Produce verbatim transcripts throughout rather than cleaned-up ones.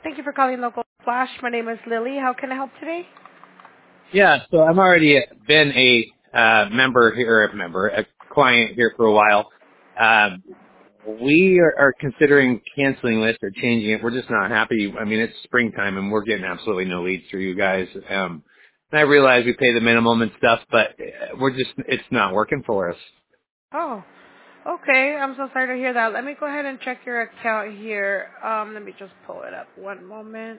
Thank you for calling Local Flash. My name is Lily. How can I help today? Yeah, so I've already been a uh, member here, a member, a client here for a while. Um, we are, are considering canceling this or changing it. We're just not happy. I mean, it's springtime and we're getting absolutely no leads through you guys. Um, and I realize we pay the minimum and stuff, but uh, we're just, it's not working for us. Oh, okay. I'm so sorry to hear that. Let me go ahead and check your account here. Um, let me just pull it up. One moment.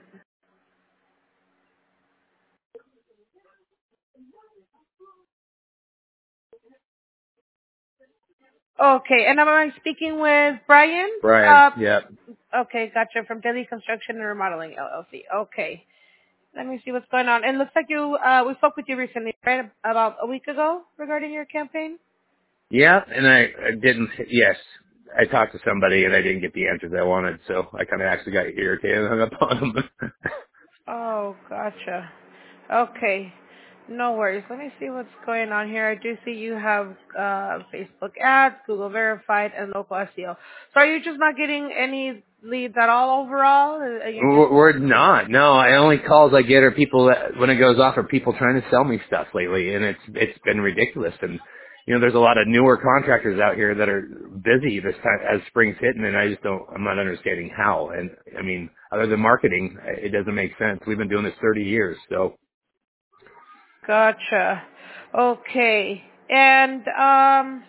Okay, and am I speaking with Brian? Brian, Uh, yeah. okay, gotcha. From Daily Construction and Remodeling L L C. Okay. Let me see what's going on. It looks like you, uh, we spoke with you recently, right? About a week ago regarding your campaign? Yeah, and I, I didn't, yes. I talked to somebody and I didn't get the answers I wanted, so I kind of actually got irritated and hung up on them. Oh, gotcha. Okay. No worries. Let me see what's going on here. I do see you have uh, Facebook ads, Google Verified, and local S E O. So are you just not getting any leads at all overall? Uh, you just We're we're not. No, the only calls I get are people that, when it goes off, are people trying to sell me stuff lately, and it's it's been ridiculous. And you know, there's a lot of newer contractors out here that are busy this time as spring's hitting, and I just don't. I'm not understanding how. And I mean, other than marketing, it doesn't make sense. We've been doing this thirty years, so gotcha. Okay. And um,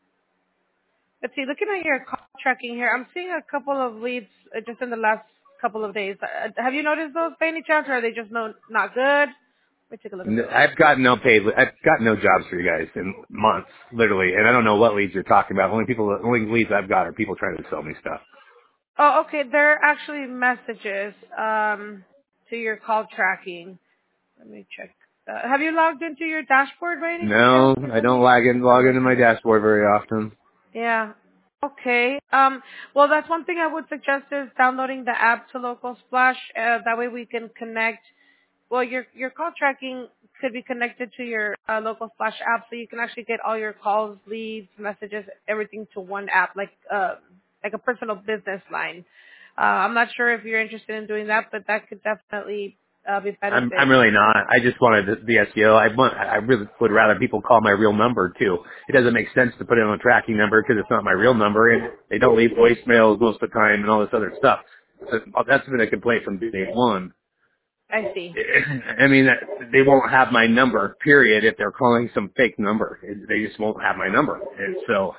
let's see. Looking at your call tracking here, I'm seeing a couple of leads uh, just in the last couple of days. Uh, have you noticed those by any chance, or are they just no, not good? Let me take a look at n- those. I've got no paid. I've got no jobs for you guys in months, literally, and I don't know what leads you're talking about. Only people, only leads I've got are people trying to sell me stuff. Oh, okay. They're actually messages um, to your call tracking. Let me check. Uh, have you logged into your dashboard by any chance? No, Or I let don't me. log in log into my dashboard very often. Yeah. Okay. Um, well, that's one thing I would suggest is downloading the app to Local Splash. Uh, that way we can connect. Well, your your call tracking could be connected to your uh, Local Splash app, so you can actually get all your calls, leads, messages, everything to one app, like uh, like a personal business line. Uh, I'm not sure if you're interested in doing that, but that could definitely uh, be I'm benefit. I'm really not. I just wanted the the S E O. I want. I really would rather people call my real number too. It doesn't make sense to put in a tracking number because it's not my real number, and they don't leave voicemails most of the time and all this other stuff. So that's been a complaint from day one. I see. I mean, they won't have my number. Period. If they're calling some fake number, they just won't have my number. And so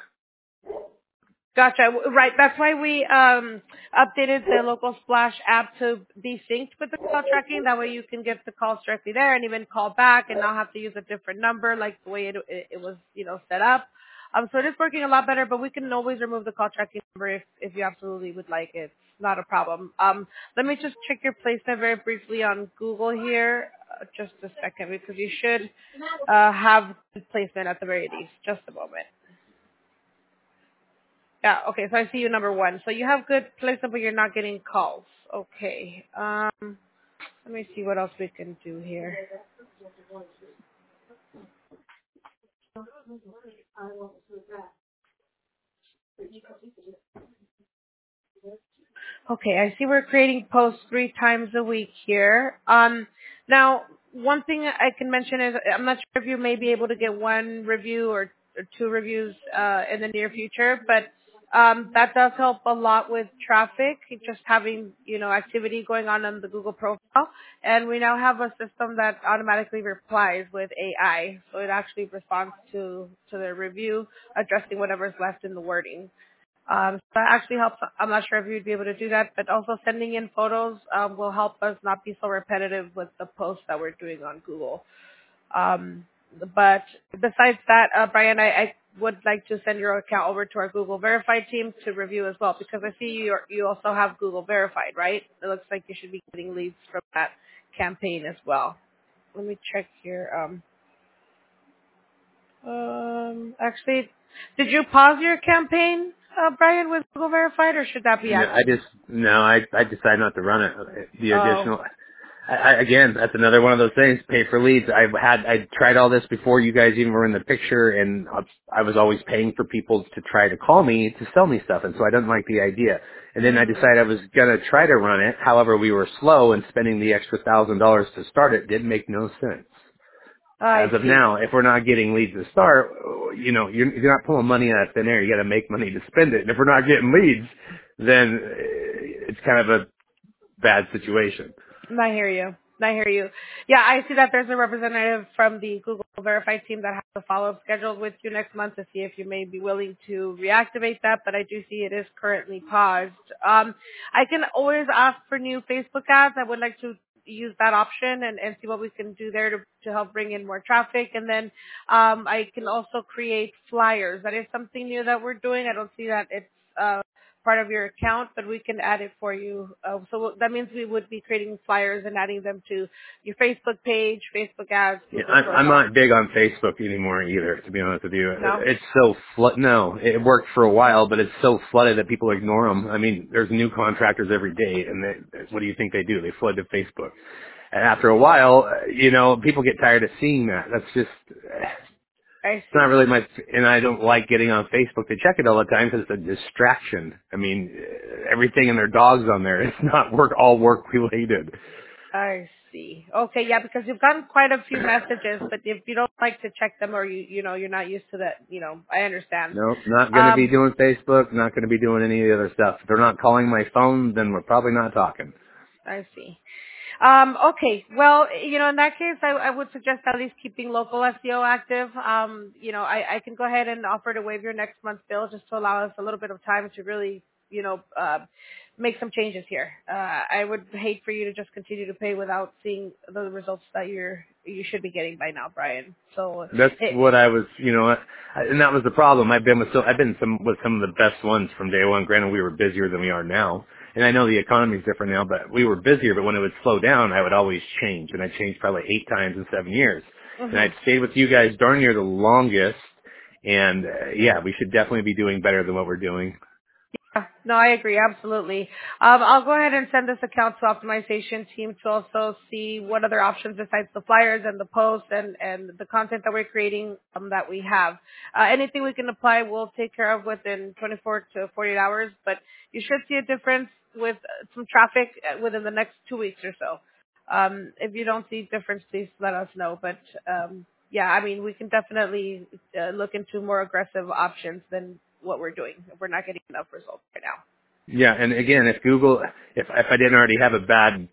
Gotcha. W- Right. That's why we um, updated the Local Splash app to be synced with the call tracking. That way you can get the calls directly there and even call back and not have to use a different number like the way it, it, it was, you know, set up. Um, so it is working a lot better, but we can always remove the call tracking number if, if you absolutely would like it. Not a problem. Um, let me just check your placement very briefly on Google here. Uh, just a second because you should uh, have placement at the very least. Just a moment. Yeah, okay, so I see you number one. So you have good placement, but you're not getting calls. Okay. Um, let me see what else we can do here. Okay, I see we're creating posts three times a week here. Um, now, one thing I can mention is I'm not sure if you may be able to get one review or, or two reviews uh, in the near future, but um, that does help a lot with traffic, just having you know activity going on on the Google profile. And we now have a system that automatically replies with A I, so it actually responds to to the review, addressing whatever's left in the wording. Um, so that actually helps. I'm not sure if you'd be able to do that, but also sending in photos um, will help us not be so repetitive with the posts that we're doing on Google. Um, but besides that, uh, Brian, I, I would like to send your account over to our Google Verified team to review as well, because I see you you also have Google Verified, right? It looks like you should be getting leads from that campaign as well. Let me check here. Um, um, actually, did you pause your campaign, uh, Brian, with Google Verified, or should that be no, I active? just no. I I decided not to run it. The Oh, additional. I, I, again, that's another one of those things. Pay for leads. I've had, I tried all this before you guys even were in the picture, and I was always paying for people to try to call me to sell me stuff, and so I didn't like the idea. And then I decided I was gonna try to run it. However, we were slow, and spending the extra thousand dollars to start it didn't make no sense. I As of see. now, if we're not getting leads to start, you know, you're, you're not pulling money out of thin air. You got to make money to spend it. And if we're not getting leads, then it's kind of a bad situation. I hear you. I hear you. Yeah, I see that there's a representative from the Google Verified team that has a follow-up scheduled with you next month to see if you may be willing to reactivate that, but I do see it is currently paused. Um, I can always ask for new Facebook ads. I would like to use that option and, and see what we can do there to, to help bring in more traffic. And then um, I can also create flyers. That is something new that we're doing. I don't see that it's uh, part of your account, but we can add it for you. Uh, so that means we would be creating flyers and adding them to your Facebook page, Facebook ads. Yeah, Google I'm, I'm profile. not big on Facebook anymore either, to be honest with you. No? It's so flood. No, it worked for a while, but it's so flooded that people ignore them. I mean, there's new contractors every day, and they, what do you think they do? They flood to Facebook. And after a while, uh, you know, people get tired of seeing that. That's just, uh, I it's see. not really my, and I don't like getting on Facebook to check it all the time because it's a distraction. I mean, uh, everything and their dogs on there. It's not work, all work related. I see. Okay, yeah, because you've gotten quite a few messages, but if you don't like to check them or you, you know, you're not used to that, you know, I understand. No, not going to be Um, doing Facebook, not going to be doing any of the other stuff. If they're not calling my phone, then we're probably not talking. I see. Um, okay. Well, you know, in that case, I, I would suggest at least keeping local S E O active. Um, you know, I, I can go ahead and offer to waive your next month's bill just to allow us a little bit of time to really, you know, uh, make some changes here. Uh, I would hate for you to just continue to pay without seeing the results that you're you should be getting by now, Brian. So, That's it, what I was, you know, I, and that was the problem. I've been with so I've been some with some of the best ones from day one. Granted, we were busier than we are now, and I know the economy's different now, but we were busier. But when it would slow down, I would always change, and I changed probably eight times in seven years. mm-hmm. And I'd stayed with you guys darn near the longest. And uh, yeah, we should definitely be doing better than what we're doing. No, I agree, absolutely. Um, I'll go ahead and send this account to optimization team to also see what other options besides the flyers and the posts and, and the content that we're creating um, that we have. Uh, anything we can apply, we'll take care of within twenty-four to forty-eight hours, but you should see a difference with uh, some traffic within the next two weeks or so. Um, if you don't see difference, please let us know. But um, yeah, I mean, we can definitely uh, look into more aggressive options than what we're doing. We're not getting enough results right now. Yeah, and again, if Google, if if I didn't already have a bad,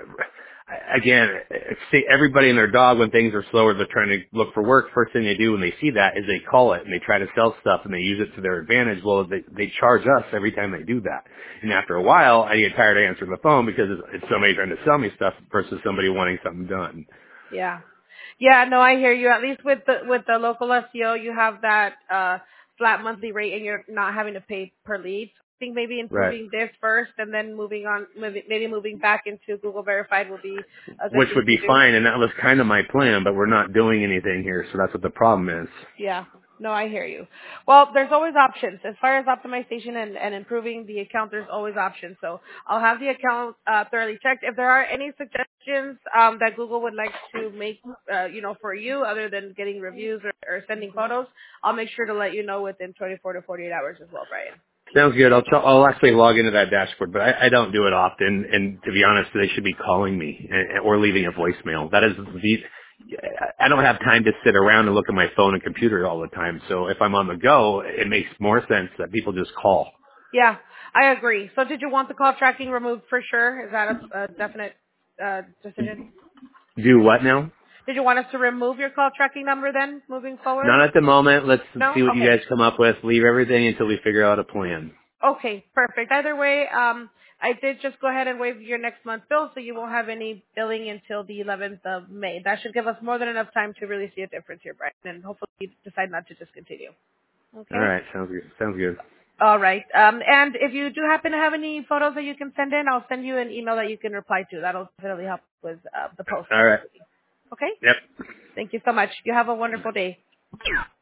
again, see everybody and their dog when things are slower, they're trying to look for work. First thing they do when they see that is they call it and they try to sell stuff and they use it to their advantage. Well, they they charge us every time they do that. And after a while, I get tired of answering the phone because it's, it's somebody trying to sell me stuff versus somebody wanting something done. Yeah. Yeah, no, I hear you. At least with the with the local S E O, you have that uh flat monthly rate and you're not having to pay per lead. I think maybe Right. improving this first and then moving on, maybe, maybe moving back into Google Verified will be a good Which thing would to be do. fine, and that was kind of my plan, but we're not doing anything here, so that's what the problem is. Yeah. No, I hear you. Well, there's always options. As far as optimization and, and improving the account, there's always options. So I'll have the account uh, thoroughly checked. If there are any suggestions um, that Google would like to make, uh, you know, for you, other than getting reviews or, or sending photos, I'll make sure to let you know within twenty-four to forty-eight hours as well, Brian. Sounds good. I'll try, I'll actually log into that dashboard, but I, I don't do it often. And to be honest, they should be calling me and, or leaving a voicemail. That is the. I don't have time to sit around and look at my phone and computer all the time. So if I'm on the go, it makes more sense that people just call. Yeah, I agree. So did you want the call tracking removed for sure? Is that a, a definite uh, decision? Do what now? Did you want us to remove your call tracking number then, moving forward? Not at the moment. Let's No? see what you Okay. guys come up with. Leave everything until we figure out a plan. Okay, perfect. Either way, um, I did just go ahead and waive your next month bill, so you won't have any billing until the eleventh of May. That should give us more than enough time to really see a difference here, Brian, and hopefully you decide not to discontinue. All Okay? right. Sounds good. Sounds good. All right. Um, and if you do happen to have any photos that you can send in, I'll send you an email that you can reply to. That'll definitely help with uh, the post. All right. Okay? Yep. Thank you so much. You have a wonderful day.